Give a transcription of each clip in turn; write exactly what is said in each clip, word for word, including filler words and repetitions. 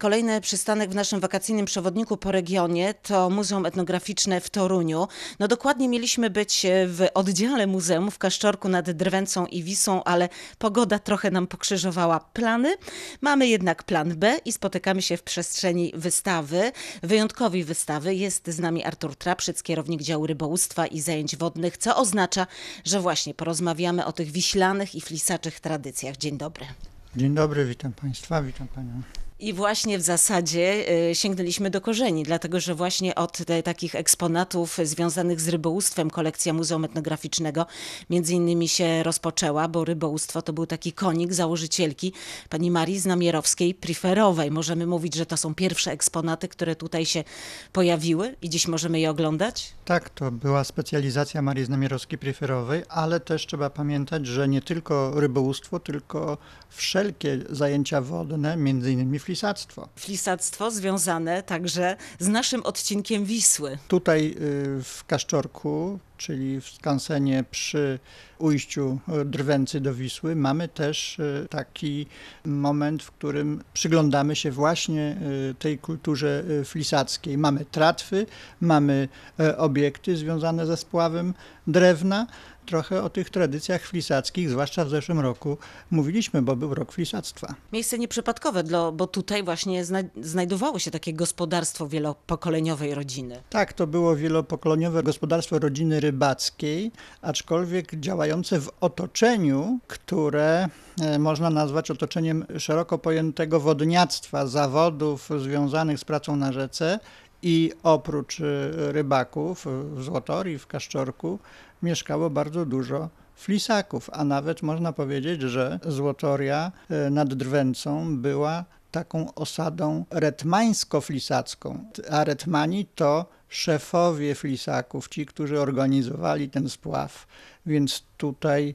kolejny przystanek w naszym wakacyjnym przewodniku po regionie to Muzeum Etnograficzne w Toruniu. No dokładnie mieliśmy być w oddziale muzeum w Kaszczorku nad Drwęcą i Wisłą, ale pogoda trochę nam pokrzyżowała plany. Mamy jednak plan B i spotykamy się w przestrzeni wystawy, wyjątkowej wystawy. Jest z nami Artur Traprzyc, kierownik działu rybołówstwa i zajęć wodnych, co oznacza, że właśnie porozmawiamy o tych wiślanych i flisaczych tradycjach. Dzień dobry. Dzień dobry, witam Państwa, witam Panią. I właśnie w zasadzie y, sięgnęliśmy do korzeni, dlatego że właśnie od te, takich eksponatów związanych z rybołówstwem kolekcja Muzeum Etnograficznego między innymi się rozpoczęła, bo rybołówstwo to był taki konik założycielki pani Marii Znamierowskiej-Priferowej. Możemy mówić, że to są pierwsze eksponaty, które tutaj się pojawiły i dziś możemy je oglądać? Tak, to była specjalizacja Marii Znamierowskiej-Priferowej, ale też trzeba pamiętać, że nie tylko rybołówstwo, tylko wszelkie zajęcia wodne, między innymi flisactwo. Flisactwo związane także z naszym odcinkiem Wisły. Tutaj w Kaszczorku, czyli w skansenie przy ujściu Drwęcy do Wisły, mamy też taki moment, w którym przyglądamy się właśnie tej kulturze flisackiej. Mamy tratwy, mamy obiekty związane ze spławem drewna. Trochę o tych tradycjach flisackich, zwłaszcza w zeszłym roku, mówiliśmy, bo był rok flisactwa. Miejsce nieprzypadkowe, bo tutaj właśnie znajdowało się takie gospodarstwo wielopokoleniowej rodziny. Tak, to było wielopokoleniowe gospodarstwo rodziny rybackiej, aczkolwiek działające w otoczeniu, które można nazwać otoczeniem szeroko pojętego wodniactwa, zawodów związanych z pracą na rzece. I oprócz rybaków w Złotorii, w Kaszczorku mieszkało bardzo dużo flisaków, a nawet można powiedzieć, że Złotoria nad Drwęcą była taką osadą retmańsko-flisacką, a retmani to szefowie flisaków, ci, którzy organizowali ten spław, więc tutaj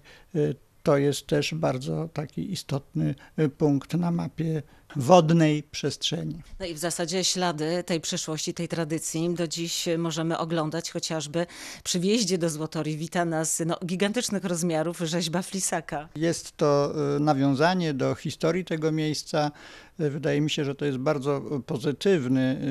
to jest też bardzo taki istotny punkt na mapie wodnej przestrzeni. No i w zasadzie ślady tej przeszłości, tej tradycji do dziś możemy oglądać, chociażby przy wjeździe do Złotorii wita nas no, gigantycznych rozmiarów rzeźba flisaka. Jest to nawiązanie do historii tego miejsca. Wydaje mi się, że to jest bardzo pozytywny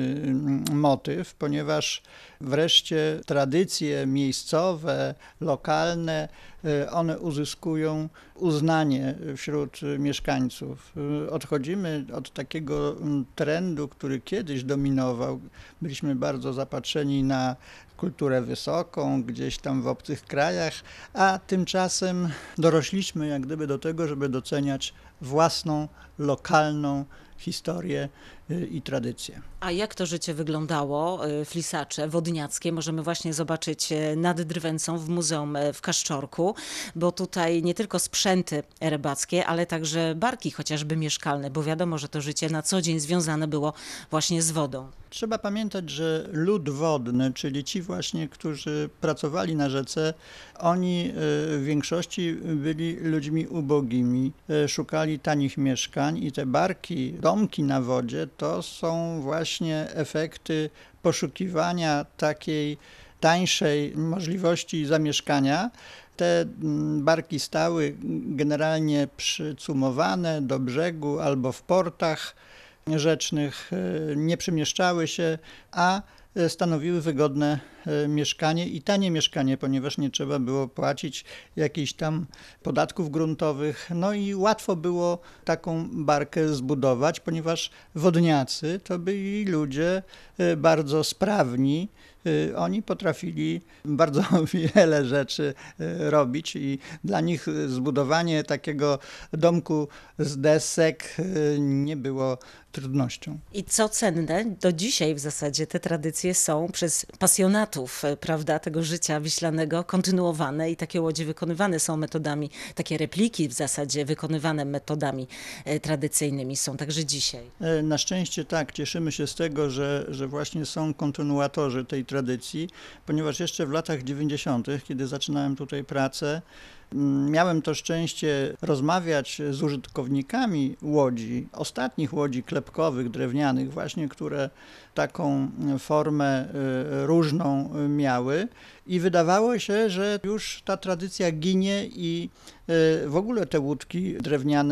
motyw, ponieważ wreszcie tradycje miejscowe, lokalne, one uzyskują uznanie wśród mieszkańców. Odchodzimy od takiego trendu, który kiedyś dominował. Byliśmy bardzo zapatrzeni na kulturę wysoką, gdzieś tam w obcych krajach, a tymczasem dorośliśmy jak gdyby do tego, żeby doceniać własną, lokalną historię i tradycje. A jak to życie wyglądało, flisacze, wodniackie, możemy właśnie zobaczyć nad Drwęcą w muzeum w Kaszczorku, bo tutaj nie tylko sprzęty rybackie, ale także barki chociażby mieszkalne, bo wiadomo, że to życie na co dzień związane było właśnie z wodą. Trzeba pamiętać, że lud wodny, czyli ci właśnie, którzy pracowali na rzece, oni w większości byli ludźmi ubogimi, szukali tanich mieszkań i te barki, domki na wodzie to są właśnie efekty poszukiwania takiej tańszej możliwości zamieszkania. Te barki stały generalnie przycumowane do brzegu albo w portach rzecznych, nie przemieszczały się, a stanowiły wygodne mieszkanie i tanie mieszkanie, ponieważ nie trzeba było płacić jakichś tam podatków gruntowych. No i łatwo było taką barkę zbudować, ponieważ wodniacy to byli ludzie bardzo sprawni. Oni potrafili bardzo wiele rzeczy robić i dla nich zbudowanie takiego domku z desek nie było trudnością. I co cenne, do dzisiaj w zasadzie te tradycje są przez pasjonatów, prawda, tego życia wiślanego kontynuowane i takie łodzie wykonywane są metodami, takie repliki w zasadzie wykonywane metodami tradycyjnymi są także dzisiaj. Na szczęście tak, cieszymy się z tego, że, że właśnie są kontynuatorzy tej tradycji, ponieważ jeszcze w latach dziewięćdziesiątych, kiedy zaczynałem tutaj pracę, miałem to szczęście rozmawiać z użytkownikami łodzi, ostatnich łodzi klepkowych, drewnianych właśnie, które taką formę różną miały i wydawało się, że już ta tradycja ginie i w ogóle te łódki drewniane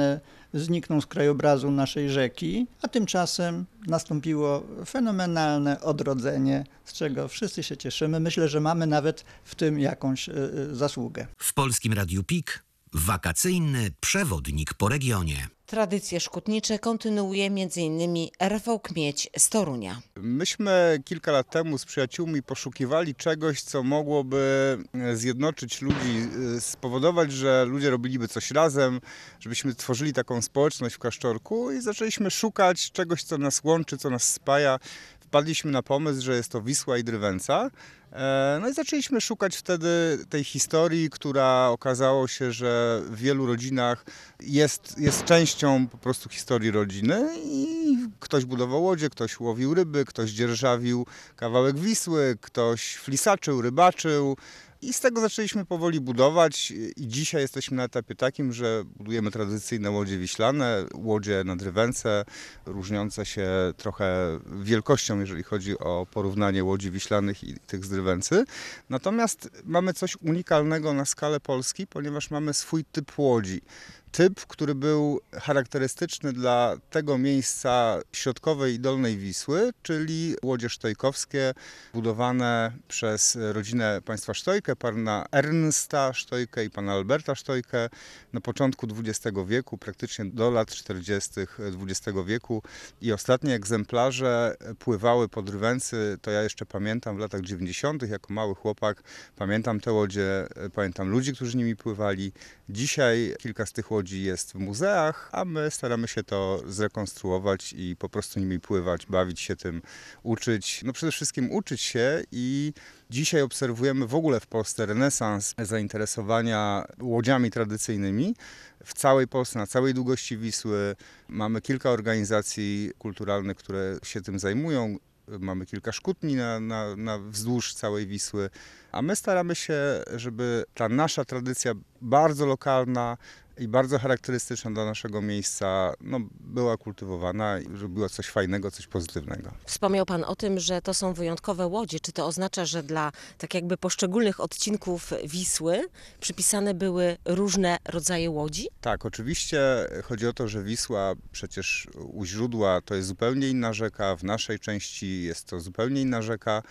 znikną z krajobrazu naszej rzeki, a tymczasem nastąpiło fenomenalne odrodzenie, z czego wszyscy się cieszymy. Myślę, że mamy nawet w tym jakąś zasługę. W Polskim Radiu P I K wakacyjny przewodnik po regionie. Tradycje szkutnicze kontynuuje m.in. Rafał Kmieć z Torunia. Myśmy kilka lat temu z przyjaciółmi poszukiwali czegoś, co mogłoby zjednoczyć ludzi, spowodować, że ludzie robiliby coś razem, żebyśmy tworzyli taką społeczność w Kaszczorku i zaczęliśmy szukać czegoś, co nas łączy, co nas spaja. Wpadliśmy na pomysł, że jest to Wisła i Drwęca. No i zaczęliśmy szukać wtedy tej historii, która okazało się, że w wielu rodzinach jest, jest częścią po prostu historii rodziny i ktoś budował łodzie, ktoś łowił ryby, ktoś dzierżawił kawałek Wisły, ktoś flisaczył, rybaczył. I z tego zaczęliśmy powoli budować i dzisiaj jesteśmy na etapie takim, że budujemy tradycyjne łodzie wiślane, łodzie na Drwęce, różniące się trochę wielkością, jeżeli chodzi o porównanie łodzi wiślanych i tych z Drwęcy. Natomiast mamy coś unikalnego na skalę Polski, ponieważ mamy swój typ łodzi. Typ, który był charakterystyczny dla tego miejsca środkowej i dolnej Wisły, czyli łodzie sztojkowskie budowane przez rodzinę państwa Sztojkę, pana Ernsta Sztojkę i pana Alberta Sztojkę na początku dwudziestego wieku, praktycznie do lat czterdziestych dwudziestego wieku i ostatnie egzemplarze pływały po Drwęcy, to ja jeszcze pamiętam w latach dziewięćdziesiątych jako mały chłopak, pamiętam te łodzie, pamiętam ludzi, którzy nimi pływali. Dzisiaj kilka z tych łodzi jest w muzeach, a my staramy się to zrekonstruować i po prostu nimi pływać, bawić się tym, uczyć. No przede wszystkim uczyć się i dzisiaj obserwujemy w ogóle w Polsce renesans zainteresowania łodziami tradycyjnymi. W całej Polsce, na całej długości Wisły mamy kilka organizacji kulturalnych, które się tym zajmują. Mamy kilka szkutni na, na, na wzdłuż całej Wisły, a my staramy się, żeby ta nasza tradycja bardzo lokalna i bardzo charakterystyczna dla naszego miejsca no, była kultywowana i żeby było coś fajnego, coś pozytywnego. Wspomniał Pan o tym, że to są wyjątkowe łodzie. Czy to oznacza, że dla tak jakby poszczególnych odcinków Wisły przypisane były różne rodzaje łodzi? Tak, oczywiście chodzi o to, że Wisła przecież u źródła to jest zupełnie inna rzeka, w naszej części jest to zupełnie inna rzeka,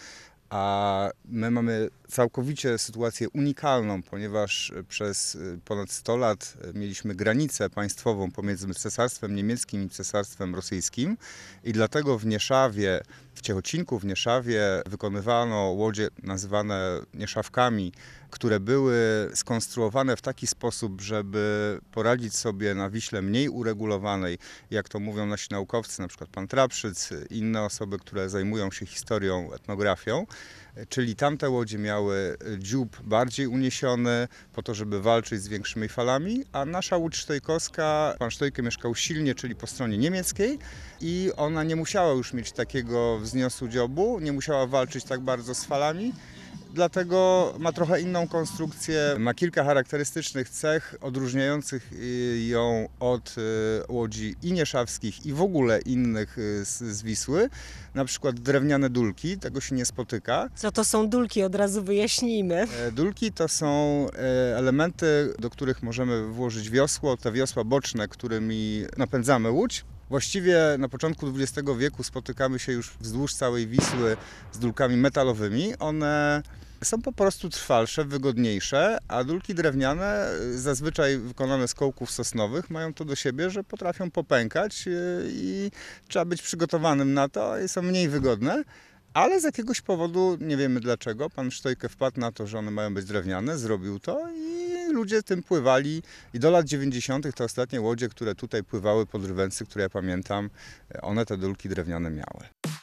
a my mamy całkowicie sytuację unikalną, ponieważ przez ponad sto lat mieliśmy granicę państwową pomiędzy Cesarstwem Niemieckim i Cesarstwem Rosyjskim i dlatego w Nieszawie, w Ciechocinku, w Nieszawie wykonywano łodzie nazywane nieszawkami, które były skonstruowane w taki sposób, żeby poradzić sobie na Wiśle mniej uregulowanej, jak to mówią nasi naukowcy, na przykład pan Trapszyc, inne osoby, które zajmują się historią, etnografią. Czyli tamte łodzie miały dziób bardziej uniesiony po to, żeby walczyć z większymi falami, a nasza łódź sztojkowska, pan Sztojkę mieszkał silnie, czyli po stronie niemieckiej i ona nie musiała już mieć takiego wzniosu dziobu, nie musiała walczyć tak bardzo z falami. Dlatego ma trochę inną konstrukcję, ma kilka charakterystycznych cech odróżniających ją od łodzi i nieszawskich i w ogóle innych z, z Wisły. Na przykład drewniane dulki, tego się nie spotyka. Co to są dulki? Od razu wyjaśnijmy. Dulki to są elementy, do których możemy włożyć wiosło, te wiosła boczne, którymi napędzamy łódź. Właściwie na początku dwudziestego wieku spotykamy się już wzdłuż całej Wisły z dulkami metalowymi. One są po prostu trwalsze, wygodniejsze, a dulki drewniane, zazwyczaj wykonane z kołków sosnowych, mają to do siebie, że potrafią popękać i trzeba być przygotowanym na to i są mniej wygodne. Ale z jakiegoś powodu, nie wiemy dlaczego, pan Sztojkę wpadł na to, że one mają być drewniane, zrobił to i ludzie tym pływali. I do lat dziewięćdziesiątych te ostatnie łodzie, które tutaj pływały po Drwęcy, które ja pamiętam, one te dulki drewniane miały.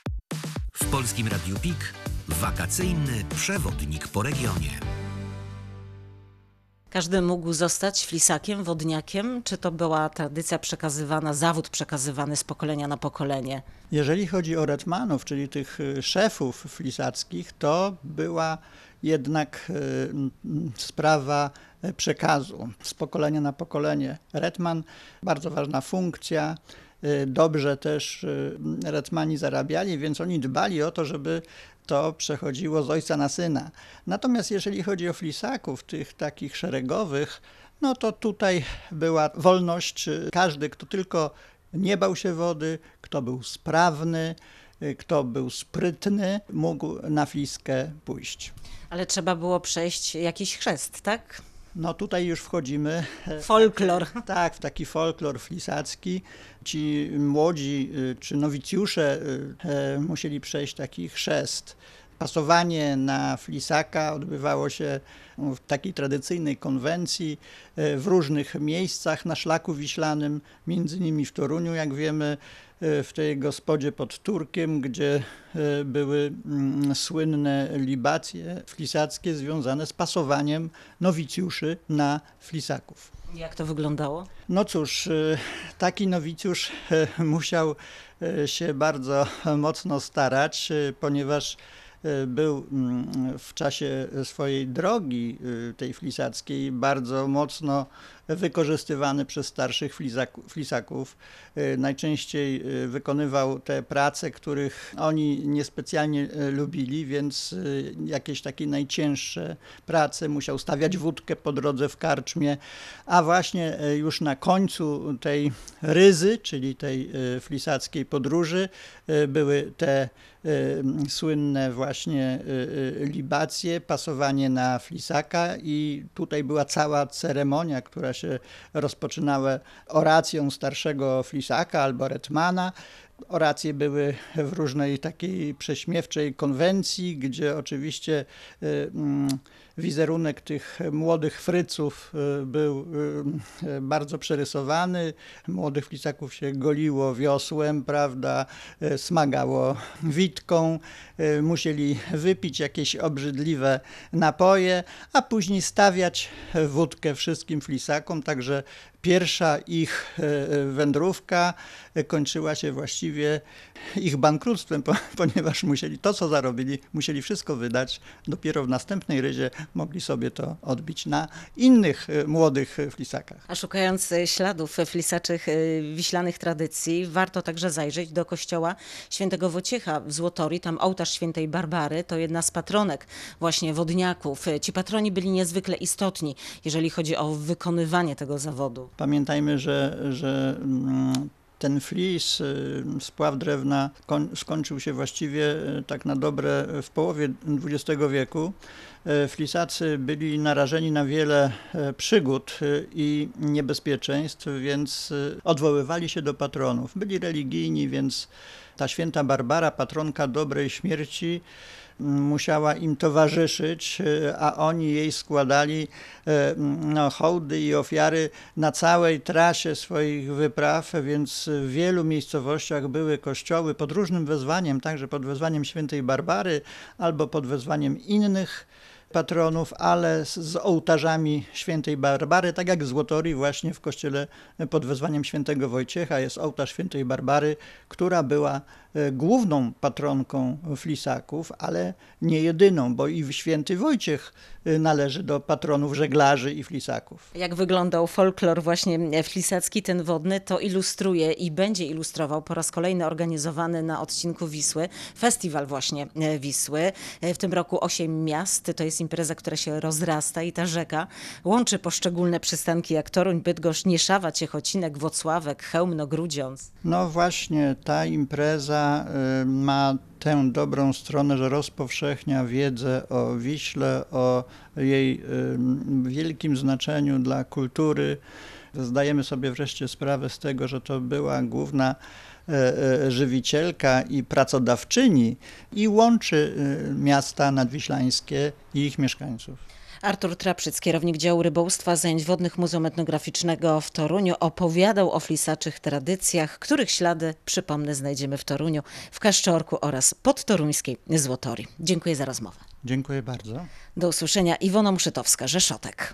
W Polskim Radiu P I K wakacyjny przewodnik po regionie. Każdy mógł zostać flisakiem, wodniakiem? Czy to była tradycja przekazywana, zawód przekazywany z pokolenia na pokolenie? Jeżeli chodzi o retmanów, czyli tych szefów flisackich, to była jednak sprawa przekazu z pokolenia na pokolenie. Retman, bardzo ważna funkcja. Dobrze też retmani zarabiali, więc oni dbali o to, żeby to przechodziło z ojca na syna. Natomiast jeżeli chodzi o flisaków, tych takich szeregowych, no to tutaj była wolność. Każdy, kto tylko nie bał się wody, kto był sprawny, kto był sprytny, mógł na Fliskę pójść. Ale trzeba było przejść jakiś chrzest, tak? No tutaj już wchodzimy. Folklor. Tak, w taki folklor flisacki. Ci młodzi czy nowicjusze musieli przejść taki chrzest. Pasowanie na flisaka odbywało się w takiej tradycyjnej konwencji w różnych miejscach na szlaku wiślanym, między innymi w Toruniu, jak wiemy, w tej gospodzie pod Turkiem, gdzie były słynne libacje flisackie związane z pasowaniem nowicjuszy na flisaków. Jak to wyglądało? No cóż, taki nowicjusz musiał się bardzo mocno starać, ponieważ był w czasie swojej drogi tej flisackiej bardzo mocno wykorzystywany przez starszych flisaków. Najczęściej wykonywał te prace, których oni niespecjalnie lubili, więc jakieś takie najcięższe prace musiał stawiać wódkę po drodze w karczmie, a właśnie już na końcu tej ryzy, czyli tej flisackiej podróży, były te słynne właśnie libacje, pasowanie na flisaka i tutaj była cała ceremonia, która się rozpoczynała oracją starszego flisaka albo retmana. Oracje były w różnej takiej prześmiewczej konwencji, gdzie oczywiście wizerunek tych młodych fryców był bardzo przerysowany. Młodych flisaków się goliło wiosłem, prawda, smagało witką, musieli wypić jakieś obrzydliwe napoje, a później stawiać wódkę wszystkim flisakom, także pierwsza ich wędrówka kończyła się właściwie ich bankructwem, ponieważ musieli to, co zarobili, musieli wszystko wydać. Dopiero w następnej ryzie mogli sobie to odbić na innych młodych flisakach. A szukając śladów flisaczych wiślanych tradycji, warto także zajrzeć do kościoła świętego Wojciecha w Złotorii. Tam ołtarz świętej Barbary to jedna z patronek właśnie wodniaków. Ci patroni byli niezwykle istotni, jeżeli chodzi o wykonywanie tego zawodu. Pamiętajmy, że, że ten flis, spław drewna skończył się właściwie tak na dobre w połowie dwudziestego wieku. Flisacy byli narażeni na wiele przygód i niebezpieczeństw, więc odwoływali się do patronów. Byli religijni, więc ta święta Barbara, patronka dobrej śmierci, musiała im towarzyszyć, a oni jej składali no, hołdy i ofiary na całej trasie swoich wypraw, więc w wielu miejscowościach były kościoły pod różnym wezwaniem, także pod wezwaniem świętej Barbary albo pod wezwaniem innych patronów, ale z ołtarzami świętej Barbary, tak jak w Złotorii właśnie w kościele pod wezwaniem świętego Wojciecha jest ołtarz świętej Barbary, która była główną patronką flisaków, ale nie jedyną, bo i święty Wojciech należy do patronów żeglarzy i flisaków. Jak wyglądał folklor właśnie flisacki, ten wodny, to ilustruje i będzie ilustrował po raz kolejny organizowany na odcinku Wisły festiwal właśnie Wisły. W tym roku osiem miast, to jest impreza, która się rozrasta i ta rzeka łączy poszczególne przystanki jak Toruń, Bydgoszcz, Nieszawa, Ciechocinek, Włocławek, Chełmno, Grudziądz. No właśnie, ta impreza ma tę dobrą stronę, że rozpowszechnia wiedzę o Wiśle, o jej wielkim znaczeniu dla kultury. Zdajemy sobie wreszcie sprawę z tego, że to była główna żywicielka i pracodawczyni i łączy miasta nadwiślańskie i ich mieszkańców. Artur Traprzyc, kierownik działu rybołówstwa zajęć wodnych Muzeum Etnograficznego w Toruniu, opowiadał o flisaczych tradycjach, których ślady, przypomnę, znajdziemy w Toruniu, w Kaszczorku oraz podtoruńskiej Złotorii. Dziękuję za rozmowę. Dziękuję bardzo. Do usłyszenia. Iwona Muszytowska, Rzeszotek.